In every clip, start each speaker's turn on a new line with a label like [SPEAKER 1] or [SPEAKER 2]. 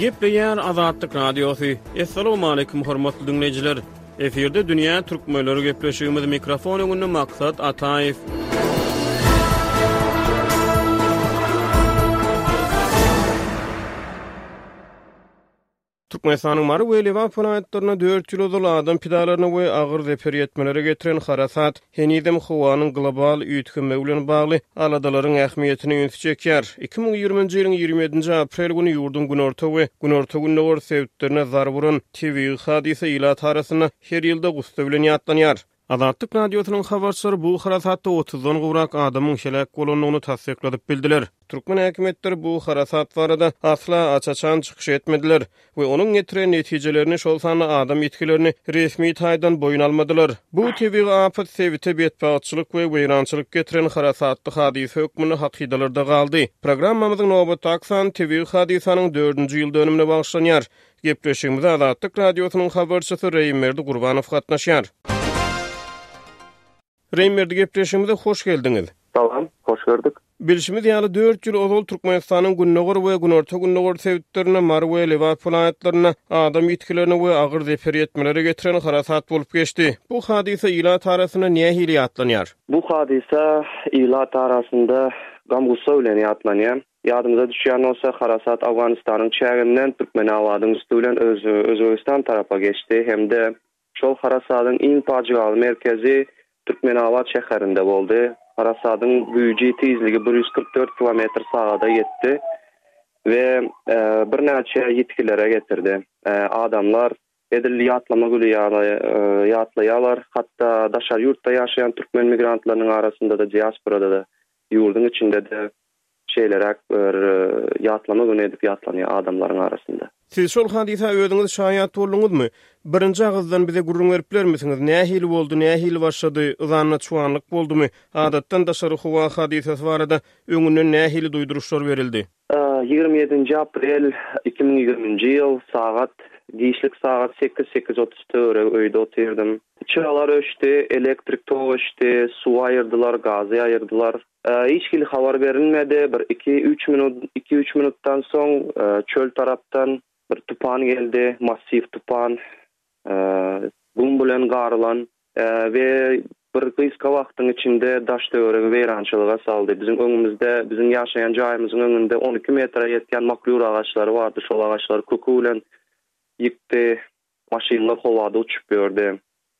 [SPEAKER 1] Gepleýär Azatlyk Radiosu. Assalamu alaykum hormatly dinleyijiler. Eferde dünýä türkmenleri gepleşigimiz mikrofon öňünde maksat Ataýew. Türkmenistanyň Mary we Liwa polaýatlaryna 4 ýyl ozal adam pidalaryna we agyr zeper ýetmelere getiren harasat henidem howanyň global üýtgünme bilen bagly aladalaryň ähmiýetini ýönsi çekýär. 2020-nji ýylyň 27-nji aprel güni ýurdun günorta we günorta günnäwür sebäplerine zar vuran TV hadise ila tarasyna her ýylda gusta bilen ýatlanýar. Azatlyk radiosynyň habarçylary bu harasatda 30-dan gowrak adamyň şelek bolanyny tasdikladyp bildiler. Türkmen häkimetleri bu harasat barada asla açaçan çykyş etmediler we onuň getiren netijelerini şol sanly adam ýetkilerini resmi taýdan boyun almadylar. Bu tebigy afat sebäte betbaatçylyk we weýrançylyk getiren harasatly hadise hökmüni hakydalarda galdy. Programmamyzyň nowbaty aksan tebigy hadisanyň 4-nji ýyl dönümine bagşlanýar. Gepleşigimizde Azatlyk radiosynyň habarçysy Reýmerdi Gurbanow gatnaşýar. Reýmerdi gepleşigimize hoş geldiňiz.
[SPEAKER 2] Salam, hoş gördük.
[SPEAKER 1] Bilişimiz ýaly 4 ýyl ozal Türkmenistanyň günnäwür we günorta günnäwür sebäplerine Mary we Liwa polaýatlaryna adam ýetkilerini we agyr zeper ýetmelere getiren harasat bolup geçdi. Bu hadise ila tarasyna näme hili ýatlanýar?
[SPEAKER 2] Bu hadise ila tarasynda gamgusa bilen ýatlanýar. Ýadymyza düşýän bolsa harasat Awganistanyň çägininden Türkmen awadyň üstü bilen Özbegistan tarapa geçdi. Hemde şol harasatyň iň paçgaly merkezi Türkmenawa şäherinde boldy. Harasatyň güýji tezligi 144 km/saata ýetdi we bir näçe ýetkilere getirdi. Adamlar edilli ýatlama ýatlaýarlar, hatda daşar ýurtda ýaşaýan türkmen migrantlarynyň arasynda da diasporada da ýurdun içinde de şeylerak ýatlama güni edip ýatlanýar adamlaryň arasynda.
[SPEAKER 1] Siz şol hadise öýdüňiz şaýat bolduňyzmy? Birinji agızdan bize gurrun berip bermesiňiz? Näme hili boldy, näme hili başlady? Ýa-da çuwanlyk boldumy? Adatdan daşary howa hadisesi barada öňünden näme hili duýduruşlar berildi?
[SPEAKER 2] 27 aprel 2020-nji ýyl gişlik saat 8:30 öýde otyrdım. Çıralar öşdi, elektrik tog öşdi, su aýyrdylar, gaz aýyrdylar. Hiç hili habar berilmedi. Bir 2-3 minutdan soň çöl tarapdan bir tupan geldi, massif tupan. Gum bilen garylan we bir gysga wagtyň içinde daş döwregi weýrançylyga saldy. Bizim öňümizde, bizim ýaşaýan jaýymyzyň öňünde 12 metre ýetken maklur agaçlary bardy. Şol agaçlar kökü bilen ýykdy, maşynalar howada uçup berdi.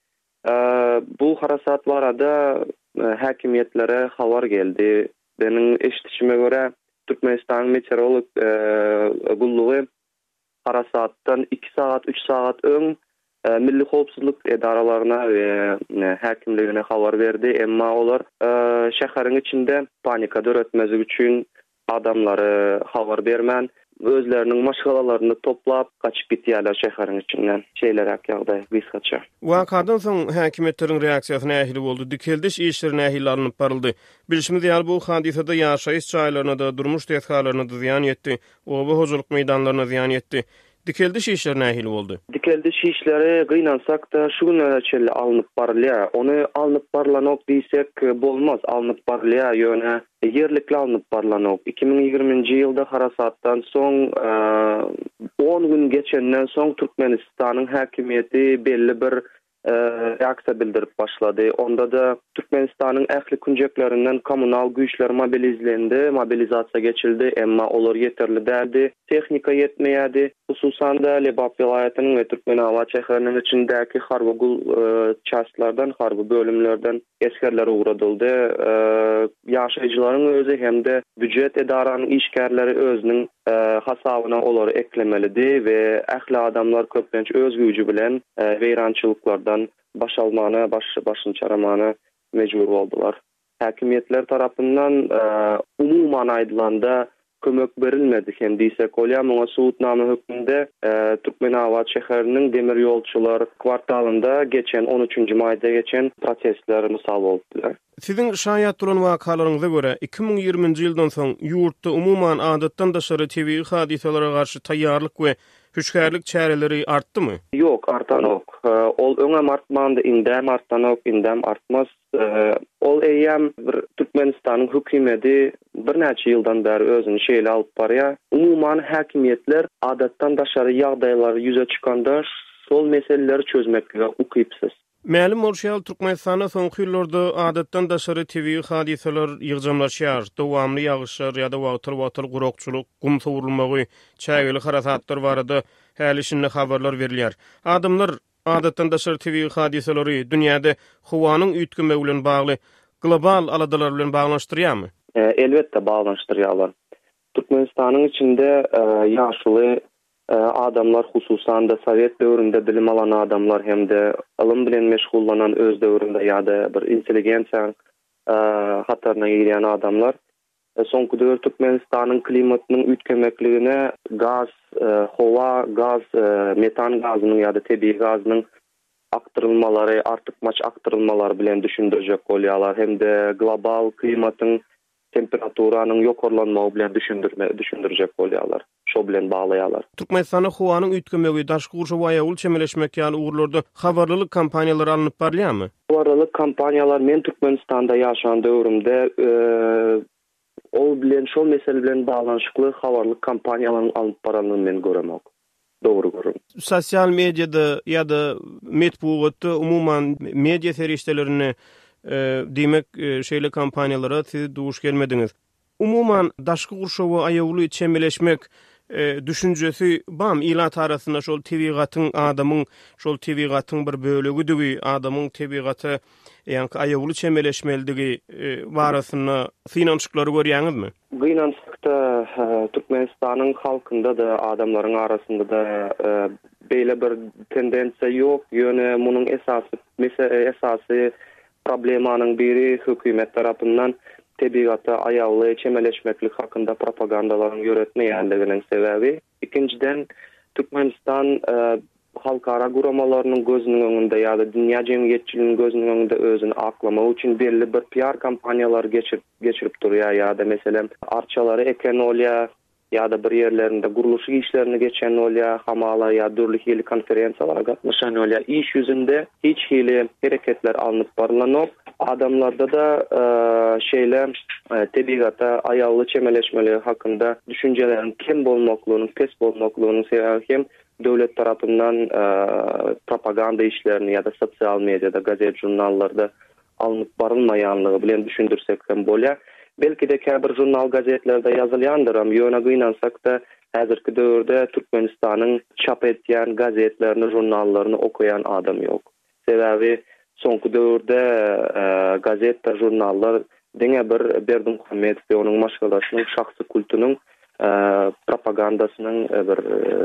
[SPEAKER 2] Bu harasat barada häkimiýetlere habar geldi. Benim eşitişime göre Türkmenistan meteorolog gullugy harasatdan 2 saat 3 saat öň milli howpsuzlyk edaralaryna we häkimligine habar berdi. Emma olar şäheriň içinde panika döretmezlik üçin adamlary habar bermän özleriniň maşgalalaryny toplap kaçyp gitýärler şäheriň içinden. Şeýler ýagdaý gysgaça.
[SPEAKER 1] Wakadan soň häkimetleriň reaksiýasy nähili boldy? Dikeldiş işleri nähili alınıp baryldy? Bilişimiz ýaly bu hadisede ýaşaýyş çaýlaryna da, durmuş tehkalaryna da ziýan ýetdi. Oba hojalyk meýdanlaryna ziýan ýetdi. Dikeldiş işleri nähili boldy?
[SPEAKER 2] Dikeldiş işleri gynansak da şu günlerçe alınıp barylýar. Onu alınıp barlanok diýsek bolmaz. Alınıp barylýar ýöne yerlikli alınıp barlanok. 2020-nji ýylda harasatdan soň 10 gün geçenden soň Türkmenistanyň häkimiýeti belli bir reaksiýa bildirip başlady. Onda da Türkmenistanyň ähli künjeklerinden kommunal güýçler mobilizasiýa geçildi, emma olar ýeterli däldi. Tehnika ýetmeýärdi. Hususan da Lebap vilayatynyň we Türkmenawa şäheriniň içindäki harbygul çastlardan, harby bölümlerden eskerler uğradyldy. Ýaşaýjylaryň özü hemde büdjet edaranyň işgärleri özüniň hasabyna olary eklemelidi we ähli adamlar köplenç öz güýji bilen weýrançylyklardan başyny çaramana mejbur boldular. Häkimiýetler tarapyndan umuman aýdylanda kömek berilmedi. Hem diýsek bolýar, muňa suwutnama hökmünde Türkmenawa şäheriniň demir ýolçular kwartalynda geçen 13-nji maýda geçen protestler mysal boldular.
[SPEAKER 1] Siziň şaýat bolan wakalaryňyza görä 2020-nji ýyldan soň ýurtda umuman adatdan daşary tebii hadiselere garşy taýýarlyk we Hüşkärlik çäreleri artdymy?
[SPEAKER 2] Yok, artan ok. Ol öňem artmandy, indäm artan ok, indäm artmaz. Ol eýem bir Türkmenistanyň hökümeti bir näçe ýyldan bäri özüni şeýle alyp barýar. Umuman häkimetler adatdan daşary ýagdaýlar ýüze çykanda şol meseleleri çözmekle ukypsyz.
[SPEAKER 1] Mälim bolşýal Türkmenistana soňky ýyllarda adatdan daşary tebii hadiseler ýygjamlaşýar. Dowamly ýagyşlar ýa-da wagtyl gurokçuluk, gum sowurulmagy, çägeli harasatlar barada häli şinli habarlar berilýär. Adamlar adatdan daşary tebii hadiseleri dünýäde howanyň üýtgünme bilen bagly global aladalar bilen baglanşdyrýarmy?
[SPEAKER 2] Elbetde baglanşdyrýarlar. Türkmenistanyň içinde ýaşly adamlar, hususan da Sovet döwründe bilim alan adamlar hemde alym bilen meşgullanan öz döwründe ýa-da bir intelligensiýa hatarına girýän adamlar soňky döwür Türkmenistanyň klimatynyň üýtgemekligine gaz, howa, gaz, metan gazynyň ýa-da tebii gazynyň aktyrylmalary, artykmaç aktyrylmalary bilen düşündirjek bolýarlar. Hemde global klimatyň temperaturaның yokorlanmagy bilen düşündirjek bolýarlar. Şo bilen baglaýarlar.
[SPEAKER 1] Türkmenistana howanyň üýtgemegi daşky gurşa ýaýul çemeleşmek ýaly ugrlarda habarlylyk kampaniýalary alınıp barýarmy?
[SPEAKER 2] Habarlylyk kampaniýalar men Türkmenistanda ýaşagan döwrümde ol bilen şol mesele bilen baglanşykly habarlyk kampaniýalaryň alınıp baranlygyny men göremok. Dogry görüm. Sosial
[SPEAKER 1] mediada ýa-da medpugatda umuman media serişdelerini demek şeýle kampaniýalara siz duş gelmediňiz. Umuman daşky gurşawy aýawly çemeleşmek düşünjesi bam ilat arasynda şol tebigatyň adamyň şol tebigatyň bir bölegi adamyň tebigaty ýa-ni aýawly çemeleşmeldigi barasynda finançyklary görýäňizmi?
[SPEAKER 2] Gynançykda Türkmenistanyň halkynda da adamlaryň arasynda da beýle bir tendensiýa ýok. Ýöne munyň esasy problemanyň biri hökümet tarapyndan tebigaty aýawly çemeleşmeklik hakynda propagandalaryň ýöretmeýändiginiň sebebi. Ikinciden Türkmenistan halkara guramalarynyň gözüniň öňünde ýa-da dünýä jemgyýetçiliginiň gözüniň öňünde özüni aklamak üçin belli bir PR kampaniýalary geçirip durýar ýa-da meselem arçalary eken bolýar ýa-da bir ýerlerinde guruluş işlerini geçen bolýar, hamala ýa dürli hili konferensiýalara gatnaşan bolýar. İş ýüzünde hiç hili hereketler alınıp barlanok. Adamlarda da şeýle tebigata aýawly çemeleşmeli hakynda düşünjelerin kim bolmaklygyny, pes bolmaklygyny sebebi hem döwlet tarapyndan propaganda işlerini ýa-da sosial mediada, gazet, jurnallarda alınıp barylmaýanlygy bilen düşündirsek hem bolýar. Belki de käbir jurnal gazetlerde ýazylýandyr, ýöne gynansak da häzirki döwürde Türkmenistanyň çap etýän gazetlerini, jurnallaryny okuyan adam ýok. Sebebi soňky döwürde gazet we jurnallar deňe bir Berdimuhammedow we onuň maşgalatynyň şahsy kultunyň propagandasynyň bir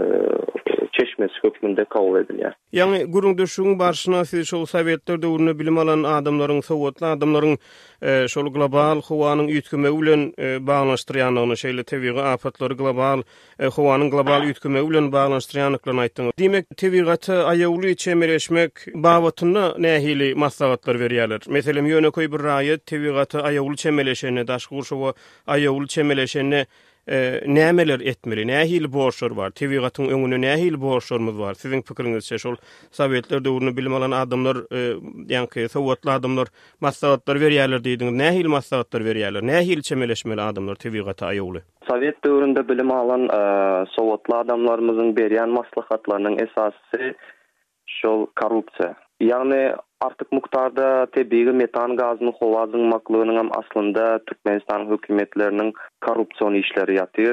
[SPEAKER 2] çeşmesi hökmünde kabul edilýär.
[SPEAKER 1] Ýani gurunduşyň barşyna siz şol Sowetler döwründe bilim alan adamlaryň, sowatly adamlaryň şol global howanyň üýtgemegi bilen baglanşdyrýanlygyny, şeýle tebii afatlary global howanyň global üýtgemegi bilen baglanşdyrýanlyklaryny aýtdyňyz. Demek tebigaty aýawly çemeleşmek babatyna nähili maslahatlar berýärler. Meselem ýöneköý bir raýat tebigaty aýawly çemeleşene, daşky gurşawy aýawly çemeleşene nämeler etmeli, nähili borçlar bar, tebigatyň öňüne nähili borçlarymyz bar. Siziň pikiriňizçe şol Sowetler döwründe bilim alan adamlar, ýa-ni sowatly adamlar maslahatlar berýärler diýdiňiz. Nähili maslahatlar berýärler, nähili çemeleşmeli adamlar tebigaty aýawly.
[SPEAKER 2] Sovet döwründe bilim alan sowatly adamlarymyzyň berýän maslahatlarynyň esasy şol korrupsiýa. Ýagny artık muktarda tebii metan gazyny howazynmaklygynyň hem aslında Türkmenistan hökümetleriniň korrupsiýon işleri ýatyr.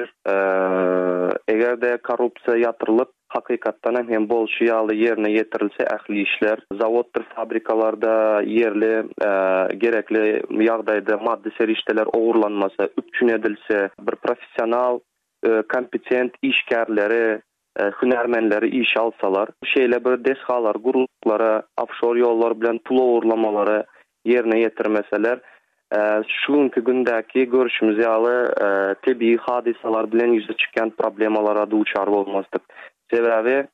[SPEAKER 2] Egerde korrupsiýa ýatyrylyp hakykatdan hem bolşuýaly ýerine ýetirilse ähli işler, zawodlar, fabrikalarda yerli gerekli ýagdaýda maddi serişdeler ogurlanmasa, üçin edilse, bir professional, kompetent işgärleri, hünermenleri iş alsalar, şeýle bir deshalar, guruluklara, offshore ýollar bilen pul ogurlamalary yerine ýetirmeseler, şuňky gündäki görüşimiz ýaly tebii hadisalar bilen ýüze çykýan problemalara duçar bolmasdyk. Sebebi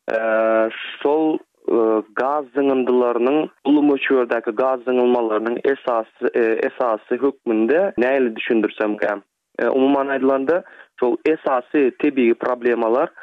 [SPEAKER 2] şol gaz zyňyndylarynyň ulumöçürdäki gaz zyňylmalarynyň esasy hökmünde näle düşündirsem hem. Umuman aýdylanda şol esasy tebii problemalar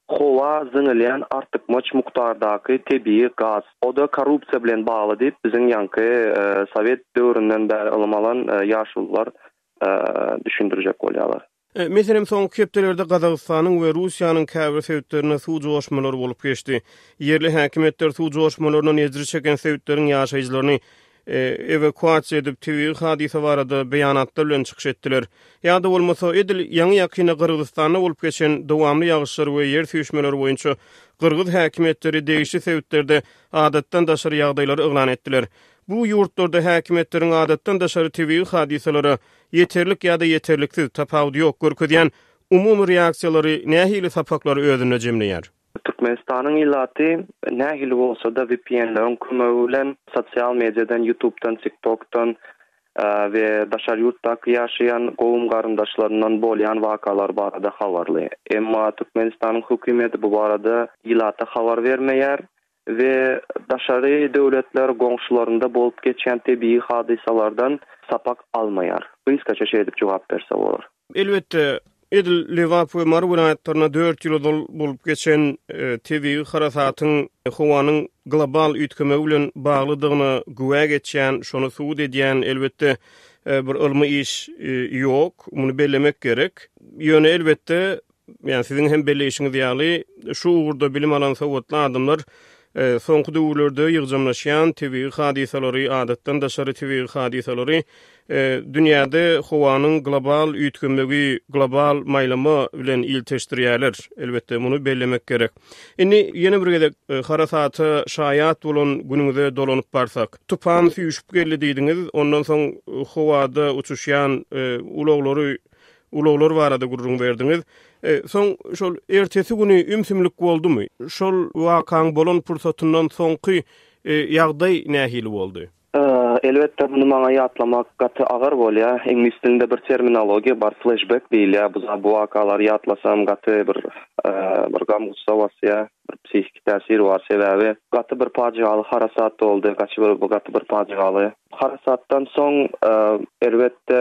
[SPEAKER 2] Howa zyňylýan artykmaç mukdardaky tebii gaz. O da korrupsiýa bilen bagly diýip biziň ýanky Sowet döwründen bäri ylym alan ýaşullar düşündirjek bolýarlar.
[SPEAKER 1] Meselem soňky hepdelerde Gazagystanyň we Russiýanyň käbir sebäplerine suw joşmalary bolup geçdi. Yerli häkimetler suw joşmalaryny nezdir çeken sebäpleriň ýaşaýjylaryny evakuasiýa edip TV hadise barada beýanatlar bilen çykyş etdiler. Ýa-da bolmasa edil ýaňy ýakyna Gyrgyzstanda bolup geçen dowamly ýagşylar we ýer süýşmeleri boýunça Gyrgyz häkimetleri degişli sebäplerde adatdan daşary ýagdaýlary yglan etdiler. Bu ýurtlarda häkimetleriň adatdan daşary TV hadiselere yeterlik ýa-da yeterliksiz tapawdy ýok görkezýän umumy reaksiýalary nähili sapaklary özüne jemleýär.
[SPEAKER 2] Türkmenistanyň illaty nähili bolsa da VPN-leriň kömegi bilen sosial mediadan, YouTube'dan, TikTok'tan we daşary ýurtdaky ýaşaýan gowum garyndaşlaryndan bolýan wakalar barada habarly. Emma Türkmenistanyň hökümeti bu barada illata habar bermeýär we daşary döwletler goňşularynda bolup geçen tebii hadisalardan sapak almaýar. Bu isgaça şey edip jogap berse bolar.
[SPEAKER 1] Elbetde Edil Lewap we Mar vilayatlaryna 4 ýyl bolup geçen TV harasatyň howanyň global üýtkeme bilen baglydygyna güwä geçen, şonu suwd edýän elbetde bir ylmy iş ýok, muny bellemek gerek. Ýöne elbetde, ýani siziň hem belleşiňiz ýaly şu ugurda bilim alan sowatly adamlar soňky döwürlerde ýygjamlaşýan TV hadiselary, adatdan daşary TV hadiselary dünýäde howanyň global üýtkünligi, global maýlamy bilen ilteşdirýärler. Elbetde muny bellemek gerek. Indi ýene bir gezek harasaty şaýat bolan günüňize dolanyp barsak, tupan süýüşüp geldi diýdiňiz, ondan soň howada uçuşýan ulaglar barada gurrun berdiňiz. Soň şol ertesi güni ümsümlik boldumy? Şol wakaň bolan pursatyndan soňky ýagdaý nähili boldy?
[SPEAKER 2] Elbette bunu maňa ýatlamak gaty agar bolýar. Ingliz dilinde bir terminologiýa bar, flashback diýilýär. Bu wakalary ýatlasam gaty bir gamgusawasya, bir psihik täsir bar sebäbi gaty bir pajaly harasat boldy, gaty bir pajaly harasatdan soň elbette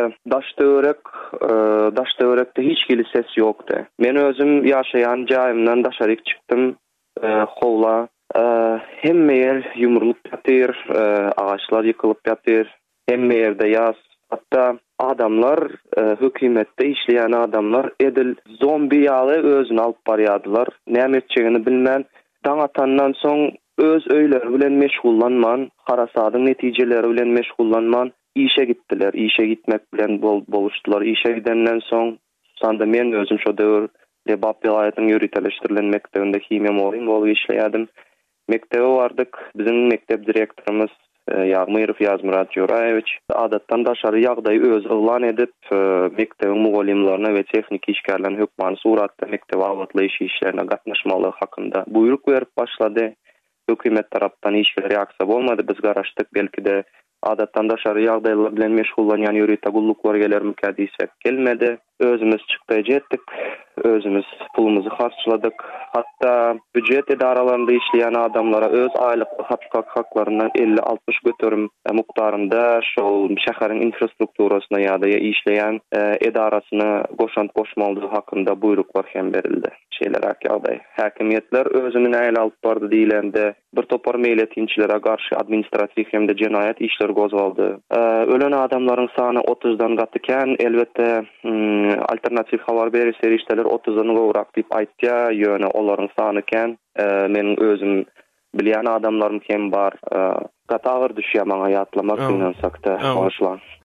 [SPEAKER 2] daşdöwrekde hiç gili ses ýokdy. Men özüm ýaşaýan jaýymdan daşaryk çykdym. Howla hemme yer yumurlup ýatyr, ağaçlar ýykylyp ýatyr, hemme ýerde ýaz. Hatta adamlar, hökümetde işleyen adamlar edil zombi ýaly özüni alyp barýardylar. Näme etjegini bilmän, daň atandan soň öz öýleri bilen meşgullanman, harasatyň netijeleri bilen meşgullanman, işe gittiler. İşe gitmek bilen boluşdular. İşe gidenden soň sanda men özüm şo döwür Lebap vilayatynyň ýöreteleşdirilen mektebinde kimya muallim bolup işleýärdim. Mektebe bardyk. Biziň mektep direktorumuz Ýagmyrov Ýazmurat Joraýewiç adatdan daşary ýagdaý öz yglan edip mektebiň mugallimlaryna we tehnik işgärlerine hökmany suratda mektebe awatlaýyş işlerine gatnaşmaly hakynda buyruk berip başlady. Hökümet tarapdan hiç bir reaksiýa bolmady. Biz garaşdyk, belki de adatdan daşary ýagdaýlar bilen meşgullanýan ýöret gulluklar geler mükadisek gelmedi. Özümüz çykdy jetdik. Özümüz pulumuzu harçladyk. Hatta büdjet edaralarynda işleýän adamlara öz aýlyk haklaryndan 50-60 götürüm mukdarynda şol şäheriň infrastrukturasyna ýa-da işleýän edarasyna goşant goşmalydygy hakynda buyruklar hem berildi. Şeýler ýagdaý. Häkimetler özüni näle alyp bardy diýilende bir topar meýletinçilere garşy administrativ hem de jenaýat işler gozaldy. Ölen adamlaryň sany 30-dan gatykän, elbette alternativ habar berýär işler 30-dan gowrak diýip aýtdy, ýöne olaryň sany ken meniň özüm bilýän adamlarym hem bar. Gatawar düşýär maňa ýatlamak bilen sakda başlan.